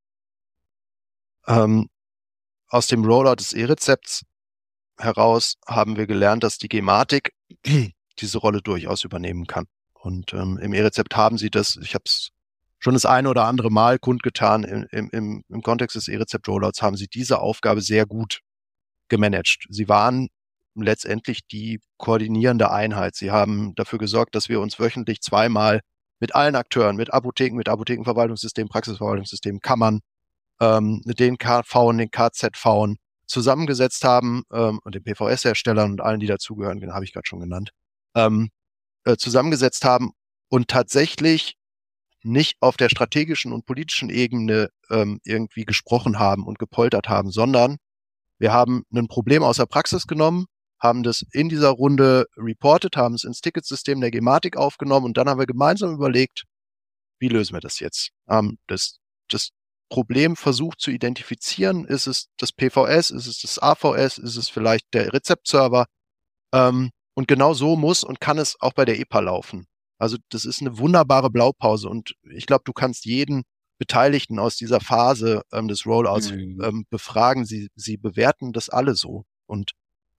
Aus dem Rollout des E-Rezepts heraus haben wir gelernt, dass die Gematik diese Rolle durchaus übernehmen kann. Und im E-Rezept haben sie das, ich habe es schon das eine oder andere Mal kundgetan, im Kontext des E-Rezept-Rollouts haben sie diese Aufgabe sehr gut gemanagt. Sie waren letztendlich die koordinierende Einheit. Sie haben dafür gesorgt, dass wir uns wöchentlich 2-mal mit allen Akteuren, mit Apothekenverwaltungssystem, Praxisverwaltungssystem, Kammern, den KV und den KZV zusammengesetzt haben und den PVS-Herstellern und allen, die dazugehören, den habe ich gerade schon genannt, zusammengesetzt haben und tatsächlich nicht auf der strategischen und politischen Ebene irgendwie gesprochen haben und gepoltert haben, sondern wir haben ein Problem aus der Praxis genommen, haben das in dieser Runde reported, haben es ins Ticketsystem der Gematik aufgenommen und dann haben wir gemeinsam überlegt, wie lösen wir das jetzt? Das Problem versucht zu identifizieren, ist es das PVS, ist es das AVS, ist es vielleicht der Rezeptserver? Und genau so muss und kann es auch bei der EPA laufen. Also das ist eine wunderbare Blaupause und ich glaube, du kannst jeden Beteiligten aus dieser Phase des Rollouts befragen. Sie bewerten das alle so. Und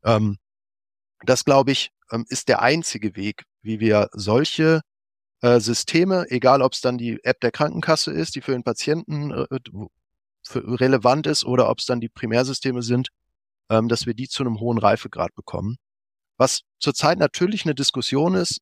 das, glaube ich, ist der einzige Weg, wie wir solche Systeme, egal ob es dann die App der Krankenkasse ist, die für den Patienten relevant ist, oder ob es dann die Primärsysteme sind, dass wir die zu einem hohen Reifegrad bekommen. Was zurzeit natürlich eine Diskussion ist,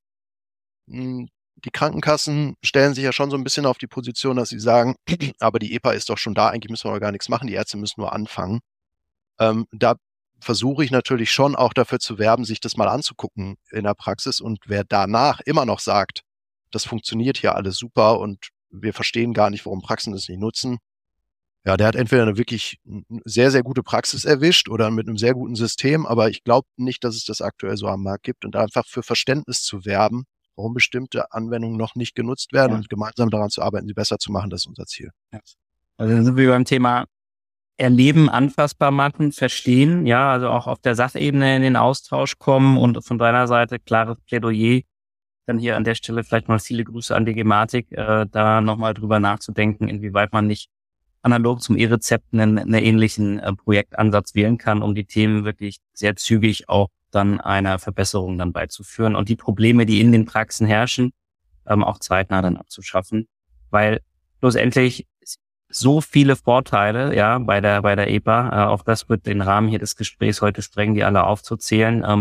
die Krankenkassen stellen sich ja schon so ein bisschen auf die Position, dass sie sagen, aber die EPA ist doch schon da, eigentlich müssen wir gar nichts machen, die Ärzte müssen nur anfangen. Da versuche ich natürlich schon auch dafür zu werben, sich das mal anzugucken in der Praxis, und wer danach immer noch sagt, das funktioniert hier alles super und wir verstehen gar nicht, warum Praxen das nicht nutzen, ja, der hat entweder eine wirklich sehr, sehr gute Praxis erwischt oder mit einem sehr guten System, aber ich glaube nicht, dass es das aktuell so am Markt gibt, und da einfach für Verständnis zu werben, warum bestimmte Anwendungen noch nicht genutzt werden und gemeinsam daran zu arbeiten, sie besser zu machen, das ist unser Ziel. Ja. Also dann sind wir beim Thema Erleben, anfassbar machen, verstehen, ja, also auch auf der Sachebene in den Austausch kommen und von deiner Seite klares Plädoyer. Dann hier an der Stelle vielleicht mal viele Grüße an die Gematik, da nochmal drüber nachzudenken, inwieweit man nicht analog zum E-Rezept einen ähnlichen Projektansatz wählen kann, um die Themen wirklich sehr zügig auch dann einer Verbesserung dann beizuführen und die Probleme, die in den Praxen herrschen, auch zeitnah dann abzuschaffen, weil schlussendlich so viele Vorteile, ja, bei der EPA, auch das wird den Rahmen hier des Gesprächs heute sprengen, die alle aufzuzählen.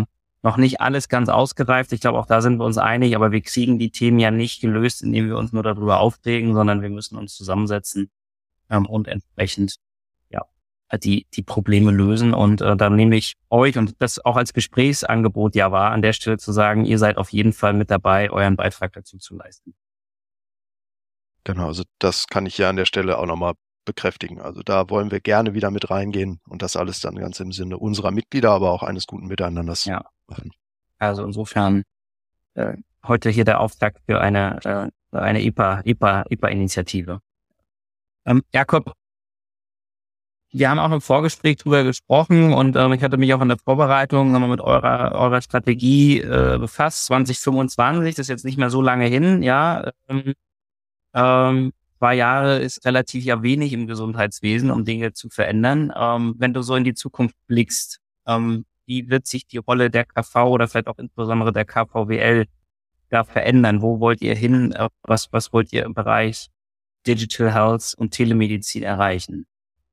noch nicht alles ganz ausgereift. Ich glaube, auch da sind wir uns einig, aber wir kriegen die Themen ja nicht gelöst, indem wir uns nur darüber aufregen, sondern wir müssen uns zusammensetzen und entsprechend die Probleme lösen. Und dann nehme ich euch und das auch als Gesprächsangebot ja wahr, an der Stelle zu sagen, ihr seid auf jeden Fall mit dabei, euren Beitrag dazu zu leisten. Genau, also das kann ich ja an der Stelle auch nochmal bekräftigen. Also da wollen wir gerne wieder mit reingehen und das alles dann ganz im Sinne unserer Mitglieder, aber auch eines guten Miteinanders machen. Also insofern heute hier der Auftakt für eine IPA-Initiative. Jakob, wir haben auch im Vorgespräch drüber gesprochen und ich hatte mich auch in der Vorbereitung nochmal mit eurer Strategie befasst. 2025, das ist jetzt nicht mehr so lange hin, ja. 2 Jahre ist relativ wenig im Gesundheitswesen, um Dinge zu verändern. Wenn du so in die Zukunft blickst, wie wird sich die Rolle der KV oder vielleicht auch insbesondere der KVWL da verändern? Wo wollt ihr hin? Was wollt ihr im Bereich Digital Health und Telemedizin erreichen?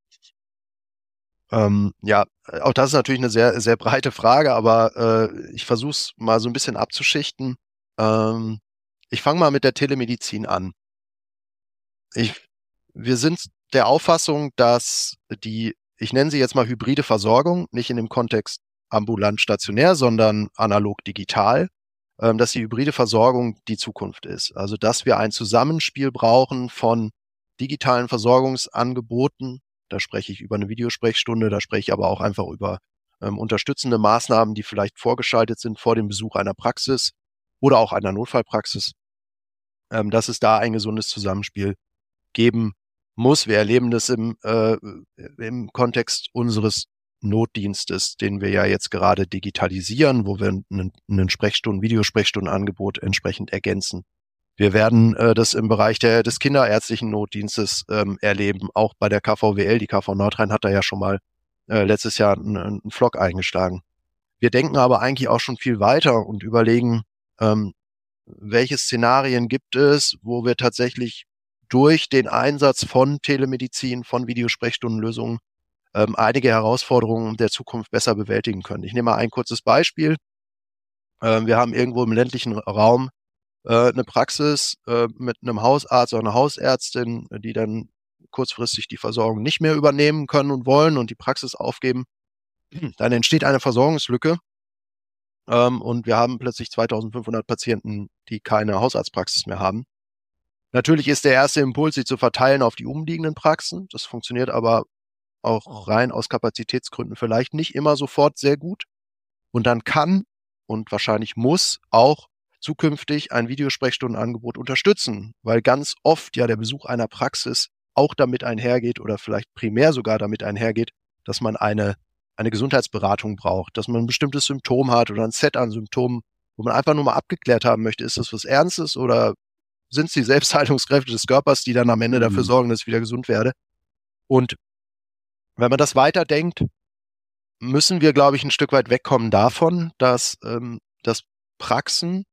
Auch das ist natürlich eine sehr, sehr breite Frage, aber ich versuche es mal so ein bisschen abzuschichten. Ich fange mal mit der Telemedizin an. Wir sind der Auffassung, dass ich nenne sie jetzt mal hybride Versorgung, nicht in dem Kontext ambulant stationär, sondern analog digital, dass die hybride Versorgung die Zukunft ist. Also dass wir ein Zusammenspiel brauchen von digitalen Versorgungsangeboten. Da spreche ich über eine Videosprechstunde, da spreche ich aber auch einfach über unterstützende Maßnahmen, die vielleicht vorgeschaltet sind vor dem Besuch einer Praxis oder auch einer Notfallpraxis, dass es da ein gesundes Zusammenspiel geben muss. Wir erleben das im Kontext unseres Notdienstes, den wir ja jetzt gerade digitalisieren, wo wir ein Videosprechstundenangebot entsprechend ergänzen. Wir werden das im Bereich des kinderärztlichen Notdienstes erleben, auch bei der KVWL. Die KV Nordrhein hat da ja schon mal letztes Jahr einen Vlog eingeschlagen. Wir denken aber eigentlich auch schon viel weiter und überlegen, welche Szenarien gibt es, wo wir tatsächlich durch den Einsatz von Telemedizin, von Videosprechstundenlösungen einige Herausforderungen der Zukunft besser bewältigen können. Ich nehme mal ein kurzes Beispiel. Wir haben irgendwo im ländlichen Raum eine Praxis mit einem Hausarzt oder einer Hausärztin, die dann kurzfristig die Versorgung nicht mehr übernehmen können und wollen und die Praxis aufgeben. Dann entsteht eine Versorgungslücke und wir haben plötzlich 2500 Patienten, die keine Hausarztpraxis mehr haben. Natürlich ist der erste Impuls, sie zu verteilen auf die umliegenden Praxen. Das funktioniert aber auch rein aus Kapazitätsgründen vielleicht nicht immer sofort sehr gut. Und dann kann und wahrscheinlich muss auch zukünftig ein Videosprechstundenangebot unterstützen, weil ganz oft ja der Besuch einer Praxis auch damit einhergeht oder vielleicht primär sogar damit einhergeht, dass man eine Gesundheitsberatung braucht, dass man ein bestimmtes Symptom hat oder ein Set an Symptomen, wo man einfach nur mal abgeklärt haben möchte, ist das was Ernstes oder sind es die Selbstheilungskräfte des Körpers, die dann am Ende dafür sorgen, dass ich wieder gesund werde. Und wenn man das weiterdenkt, müssen wir, glaube ich, ein Stück weit wegkommen davon, dass Praxen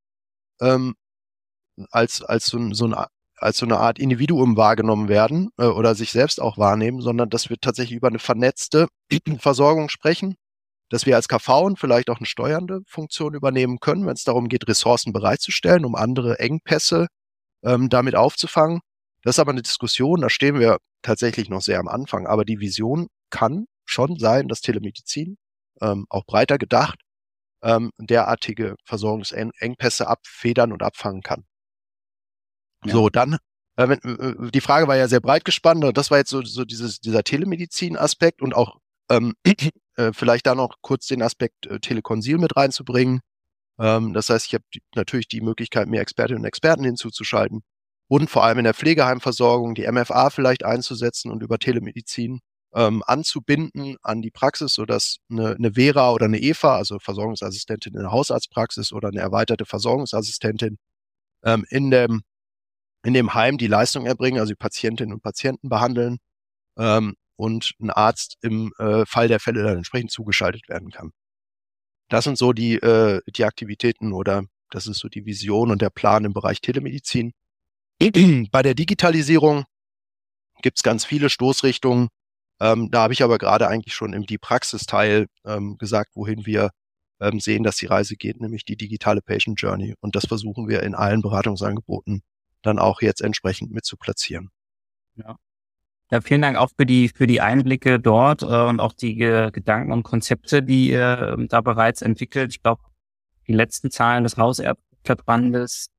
als so eine Art Individuum wahrgenommen werden oder sich selbst auch wahrnehmen, sondern dass wir tatsächlich über eine vernetzte Versorgung sprechen, dass wir als KV vielleicht auch eine steuernde Funktion übernehmen können, wenn es darum geht, Ressourcen bereitzustellen, um andere Engpässe damit aufzufangen. Das ist aber eine Diskussion, da stehen wir tatsächlich noch sehr am Anfang. Aber die Vision kann schon sein, dass Telemedizin, auch breiter gedacht, derartige Versorgungsengpässe abfedern und abfangen kann. Ja. So, dann, die Frage war ja sehr breit gespannt, und das war jetzt so dieser Telemedizin-Aspekt und auch vielleicht da noch kurz den Aspekt Telekonsil mit reinzubringen. Das heißt, ich habe natürlich die Möglichkeit, mir Expertinnen und Experten hinzuzuschalten und vor allem in der Pflegeheimversorgung die MFA vielleicht einzusetzen und über Telemedizin anzubinden an die Praxis, sodass eine Vera oder eine Eva, also Versorgungsassistentin in der Hausarztpraxis oder eine erweiterte Versorgungsassistentin in dem Heim die Leistung erbringen, also die Patientinnen und Patienten behandeln und ein Arzt im Fall der Fälle dann entsprechend zugeschaltet werden kann. Das sind so die Aktivitäten oder das ist so die Vision und der Plan im Bereich Telemedizin. Bei der Digitalisierung gibt es ganz viele Stoßrichtungen. Da habe ich aber gerade eigentlich schon im Die-Praxis-Teil gesagt, wohin wir sehen, dass die Reise geht, nämlich die digitale Patient Journey. Und das versuchen wir in allen Beratungsangeboten dann auch jetzt entsprechend mit zu platzieren. Ja. Ja, vielen Dank auch für die Einblicke dort und auch die Gedanken und Konzepte, die ihr da bereits entwickelt. Ich glaube, die letzten Zahlen des Hausärzteverbandes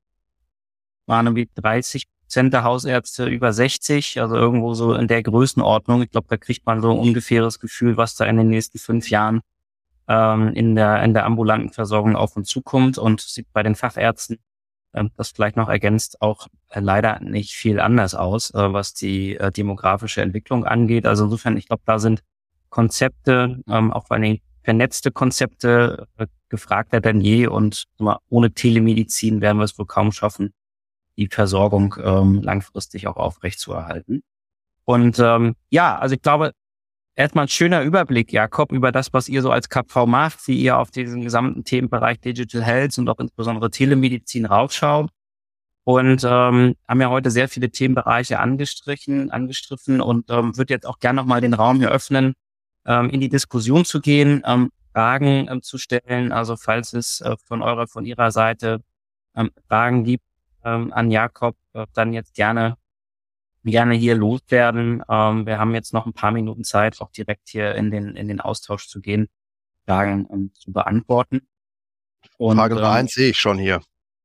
waren irgendwie 30% der Hausärzte über 60, also irgendwo so in der Größenordnung. Ich glaube, da kriegt man so ein ungefähres Gefühl, was da in den nächsten 5 Jahren in der ambulanten Versorgung auf uns zukommt, und sieht bei den Fachärzten, das vielleicht noch ergänzt, auch leider nicht viel anders aus, was die demografische Entwicklung angeht. Also insofern, ich glaube, da sind Konzepte, auch vor allem vernetzte Konzepte, gefragter denn je, und ohne Telemedizin werden wir es wohl kaum schaffen, die Versorgung langfristig auch aufrechtzuerhalten. Und also ich glaube, erstmal ein schöner Überblick, Jakob, über das, was ihr so als KV macht, wie ihr auf diesen gesamten Themenbereich Digital Health und auch insbesondere Telemedizin rausschaut. Und haben ja heute sehr viele Themenbereiche angestriffen und würde jetzt auch gerne nochmal den Raum hier öffnen, in die Diskussion zu gehen, Fragen zu stellen. Also falls es von Ihrer Seite Fragen gibt an Jakob, dann jetzt gerne hier loswerden. Wir haben jetzt noch ein paar Minuten Zeit, auch direkt hier in den Austausch zu gehen, Fragen zu beantworten. Und, Frage Nummer 1 sehe ich schon hier.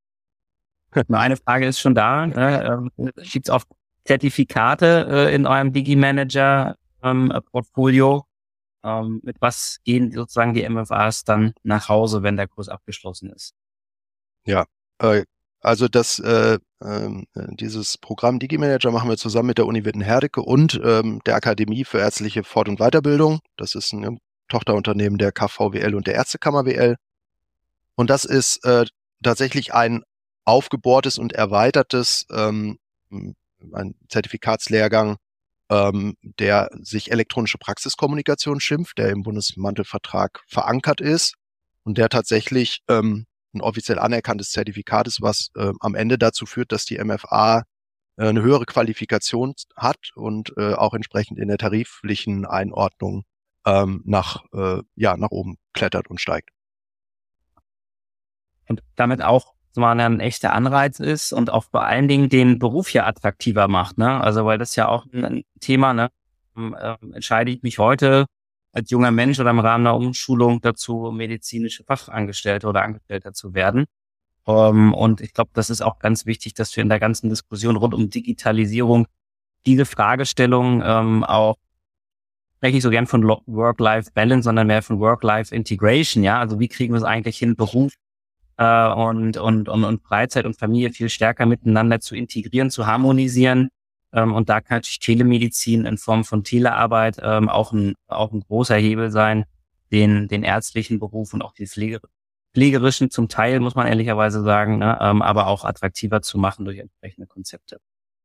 Eine Frage ist schon da. Gibt es auch Zertifikate in eurem Digimanager-Portfolio? Mit was gehen sozusagen die MFAs dann nach Hause, wenn der Kurs abgeschlossen ist? Ja, also dieses Programm Digimanager machen wir zusammen mit der Uni Witten-Herdecke und der Akademie für ärztliche Fort- und Weiterbildung. Das ist ein Tochterunternehmen der KVWL und der Ärztekammer WL. Und das ist tatsächlich ein aufgebohrtes und erweitertes ein Zertifikatslehrgang, der sich elektronische Praxiskommunikation schimpft, der im Bundesmantelvertrag verankert ist und der tatsächlich ein offiziell anerkanntes Zertifikat ist, was am Ende dazu führt, dass die MFA eine höhere Qualifikation hat und auch entsprechend in der tariflichen Einordnung nach oben klettert und steigt. Und damit auch ein echter Anreiz ist und auch vor allen Dingen den Beruf hier attraktiver macht, ne? Also weil das ja auch ein Thema, ne? Entscheide ich mich heute als junger Mensch oder im Rahmen der Umschulung dazu, medizinische Fachangestellte oder Angestellter zu werden. Und ich glaube, das ist auch ganz wichtig, dass wir in der ganzen Diskussion rund um Digitalisierung diese Fragestellung auch, spreche ich so gern von Work-Life-Balance, sondern mehr von Work-Life-Integration, ja? Also wie kriegen wir es eigentlich hin, Beruf und Freizeit und Familie viel stärker miteinander zu integrieren, zu harmonisieren. Und da kann natürlich Telemedizin in Form von Telearbeit auch ein großer Hebel sein, den ärztlichen Beruf und auch die pflegerischen zum Teil, muss man ehrlicherweise sagen, ne, aber auch attraktiver zu machen durch entsprechende Konzepte.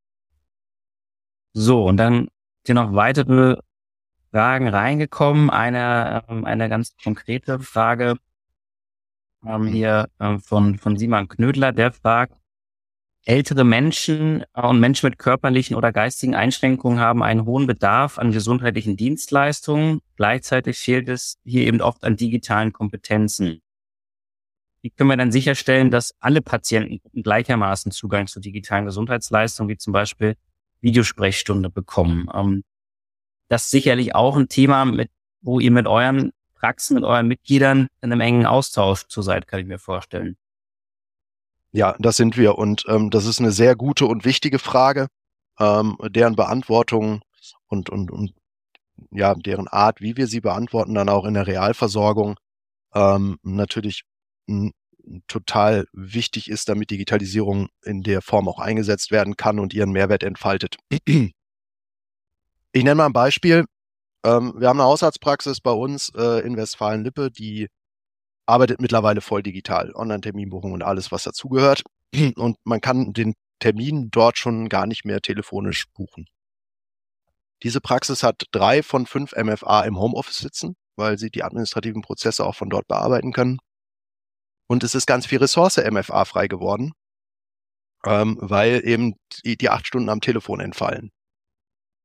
So, und dann sind noch weitere Fragen reingekommen. Eine ganz konkrete Frage hier von Simon Knödler, der fragt: Ältere Menschen und Menschen mit körperlichen oder geistigen Einschränkungen haben einen hohen Bedarf an gesundheitlichen Dienstleistungen. Gleichzeitig fehlt es hier eben oft an digitalen Kompetenzen. Wie können wir dann sicherstellen, dass alle Patienten gleichermaßen Zugang zu digitalen Gesundheitsleistungen, wie zum Beispiel Videosprechstunde, bekommen? Das ist sicherlich auch ein Thema, wo ihr mit euren Praxen, mit euren Mitgliedern in einem engen Austausch zu seid, kann ich mir vorstellen. Ja, das sind wir, und das ist eine sehr gute und wichtige Frage, deren Beantwortung und deren Art, wie wir sie beantworten, dann auch in der Realversorgung natürlich total wichtig ist, damit Digitalisierung in der Form auch eingesetzt werden kann und ihren Mehrwert entfaltet. Ich nenne mal ein Beispiel. Wir haben eine Hausarztpraxis bei uns in Westfalen-Lippe, die arbeitet mittlerweile voll digital, Online-Terminbuchung und alles, was dazugehört. Und man kann den Termin dort schon gar nicht mehr telefonisch buchen. Diese Praxis hat 3 von 5 MFA im Homeoffice sitzen, weil sie die administrativen Prozesse auch von dort bearbeiten können. Und es ist ganz viel Ressource MFA frei geworden, weil eben die 8 Stunden am Telefon entfallen.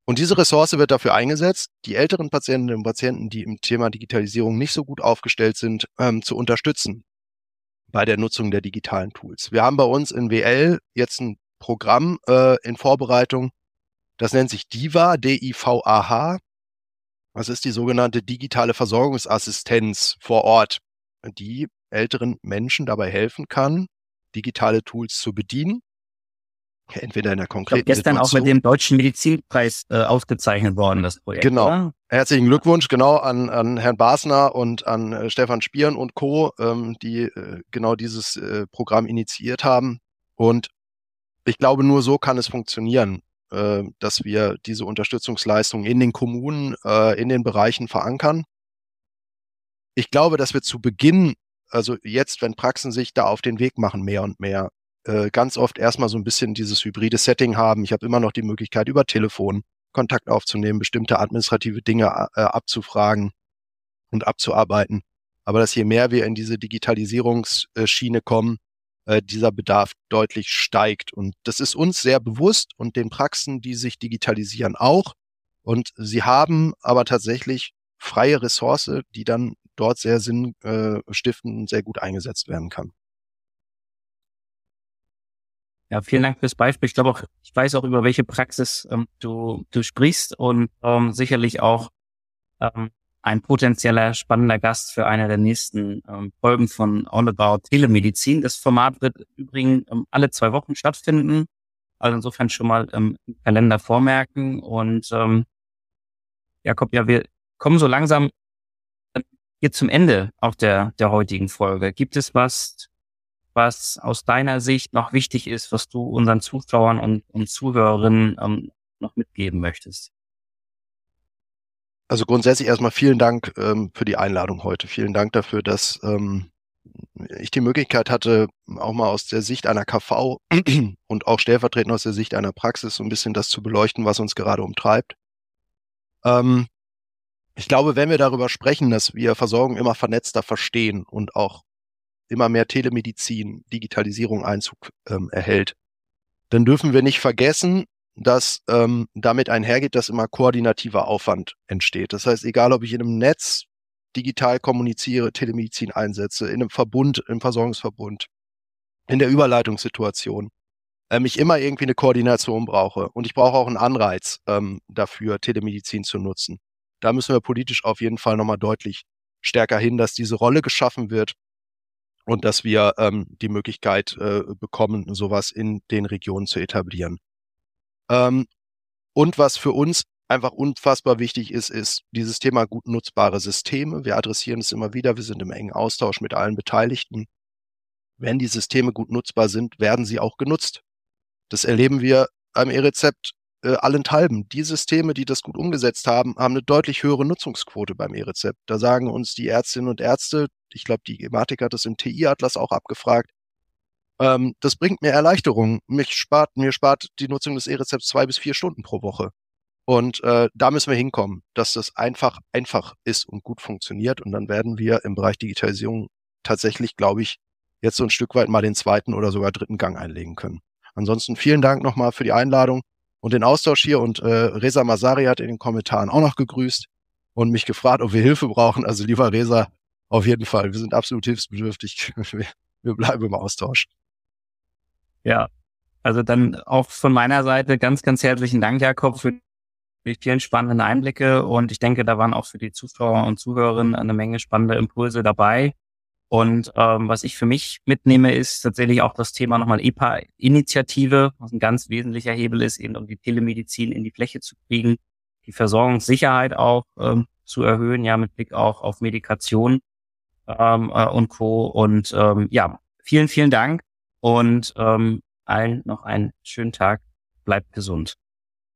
Und diese Ressource wird dafür eingesetzt, die älteren Patientinnen und Patienten, die im Thema Digitalisierung nicht so gut aufgestellt sind, zu unterstützen bei der Nutzung der digitalen Tools. Wir haben bei uns in WL jetzt ein Programm in Vorbereitung, das nennt sich DIVAH, D-I-V-A-H. Das ist die sogenannte digitale Versorgungsassistenz vor Ort, die älteren Menschen dabei helfen kann, digitale Tools zu bedienen. Entweder in der konkreten gestern Situation. auch mit dem Deutschen Medizinpreis ausgezeichnet worden, das Projekt. Genau. Oder? Herzlichen Glückwunsch, genau, an Herrn Basner und an Stefan Spieren und Co., die genau dieses Programm initiiert haben. Und ich glaube, nur so kann es funktionieren, dass wir diese Unterstützungsleistungen in den Kommunen, in den Bereichen verankern. Ich glaube, dass wir zu Beginn, also jetzt, wenn Praxen sich da auf den Weg machen, mehr und mehr, ganz oft erstmal so ein bisschen dieses hybride Setting haben. Ich habe immer noch die Möglichkeit, über Telefon Kontakt aufzunehmen, bestimmte administrative Dinge abzufragen und abzuarbeiten. Aber dass je mehr wir in diese Digitalisierungsschiene kommen, dieser Bedarf deutlich steigt. Und das ist uns sehr bewusst und den Praxen, die sich digitalisieren, auch. Und sie haben aber tatsächlich freie Ressource, die dann dort sehr sinnstiftend und sehr gut eingesetzt werden kann. Ja, vielen Dank fürs Beispiel. Ich glaube auch, ich weiß auch, über welche Praxis du sprichst und sicherlich auch ein potenzieller spannender Gast für eine der nächsten Folgen von All About Telemedizin. Das Format wird übrigens alle 2 Wochen stattfinden. Also insofern schon mal im Kalender vormerken. Und Jakob, ja, wir kommen so langsam hier zum Ende auch der heutigen Folge. Gibt es was aus deiner Sicht noch wichtig ist, was du unseren Zuschauern und Zuhörerinnen noch mitgeben möchtest? Also grundsätzlich erstmal vielen Dank für die Einladung heute. Vielen Dank dafür, dass ich die Möglichkeit hatte, auch mal aus der Sicht einer KV und auch stellvertretend aus der Sicht einer Praxis so ein bisschen das zu beleuchten, was uns gerade umtreibt. Ich glaube, wenn wir darüber sprechen, dass wir Versorgung immer vernetzter verstehen und auch immer mehr Telemedizin, Digitalisierung Einzug erhält, dann dürfen wir nicht vergessen, dass damit einhergeht, dass immer koordinativer Aufwand entsteht. Das heißt, egal ob ich in einem Netz digital kommuniziere, Telemedizin einsetze, in einem Verbund, im Versorgungsverbund, in der Überleitungssituation, ich immer irgendwie eine Koordination brauche. Und ich brauche auch einen Anreiz dafür, Telemedizin zu nutzen. Da müssen wir politisch auf jeden Fall nochmal deutlich stärker hin, dass diese Rolle geschaffen wird und dass wir die Möglichkeit bekommen, sowas in den Regionen zu etablieren. Und was für uns einfach unfassbar wichtig ist dieses Thema gut nutzbare Systeme. Wir adressieren es immer wieder, wir sind im engen Austausch mit allen Beteiligten. Wenn die Systeme gut nutzbar sind, werden sie auch genutzt. Das erleben wir am E-Rezept allenthalben. Die Systeme, die das gut umgesetzt haben, haben eine deutlich höhere Nutzungsquote beim E-Rezept. Da sagen uns die Ärztinnen und Ärzte, ich glaube, die Gematik hat das im TI-Atlas auch abgefragt, das bringt mir Erleichterung. Mir spart die Nutzung des E-Rezepts 2 bis 4 Stunden pro Woche. Und da müssen wir hinkommen, dass das einfach ist und gut funktioniert. Und dann werden wir im Bereich Digitalisierung tatsächlich, glaube ich, jetzt so ein Stück weit mal den 2. oder sogar 3. Gang einlegen können. Ansonsten vielen Dank nochmal für die Einladung und den Austausch hier. Und Reza Masari hat in den Kommentaren auch noch gegrüßt und mich gefragt, ob wir Hilfe brauchen. Also lieber Reza, auf jeden Fall. Wir sind absolut hilfsbedürftig. Wir bleiben im Austausch. Ja, also dann auch von meiner Seite ganz, ganz herzlichen Dank, Jakob, für die vielen spannenden Einblicke. Und ich denke, da waren auch für die Zuschauer und Zuhörerinnen eine Menge spannende Impulse dabei. Und was ich für mich mitnehme, ist tatsächlich auch das Thema nochmal EPA-Initiative, was ein ganz wesentlicher Hebel ist, eben um die Telemedizin in die Fläche zu kriegen, die Versorgungssicherheit auch zu erhöhen, ja, mit Blick auch auf Medikation und Co. Und ja, vielen, vielen Dank und allen noch einen schönen Tag. Bleibt gesund.